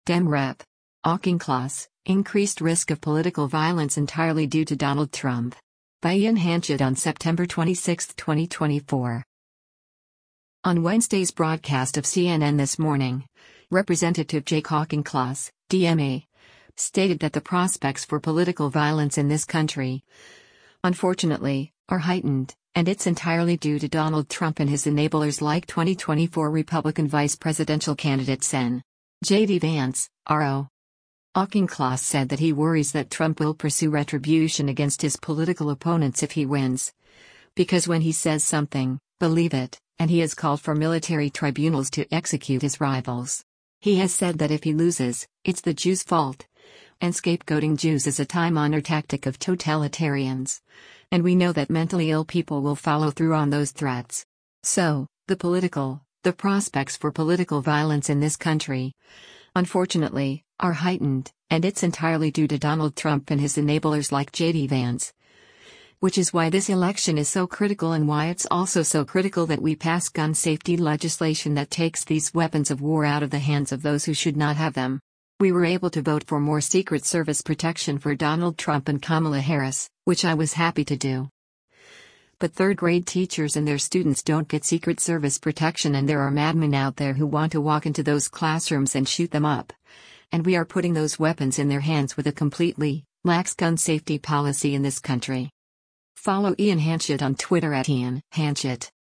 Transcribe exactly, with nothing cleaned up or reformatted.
Dem Rep. Auchincloss, increased risk of political violence entirely due to Donald Trump. By Ian Hanchett on September twenty-sixth, twenty twenty-four. On Wednesday's broadcast of C N N This Morning, Representative Jake Auchincloss, D M A, stated that the prospects for political violence in this country, unfortunately, are heightened, and it's entirely due to Donald Trump and his enablers like twenty twenty-four Republican vice presidential candidate Sen. J D Vance, R O Auchincloss said that he worries that Trump will pursue retribution against his political opponents if he wins. Because when he says something, believe it, and he has called for military tribunals to execute his rivals. He has said that if he loses, it's the Jews' fault. And scapegoating Jews is a time-honored tactic of totalitarians. And we know that mentally ill people will follow through on those threats. So, the political, the prospects for political violence in this country, unfortunately, are heightened, and it's entirely due to Donald Trump and his enablers like J D Vance. Which is why this election is so critical and why it's also so critical that we pass gun safety legislation that takes these weapons of war out of the hands of those who should not have them. We were able to vote for more Secret Service protection for Donald Trump and Kamala Harris, which I was happy to do. But third-grade teachers and their students don't get Secret Service protection, and there are madmen out there who want to walk into those classrooms and shoot them up. And we are putting those weapons in their hands with a completely lax gun safety policy in this country. Follow Ian Hanchett on Twitter at Ian Hanchett.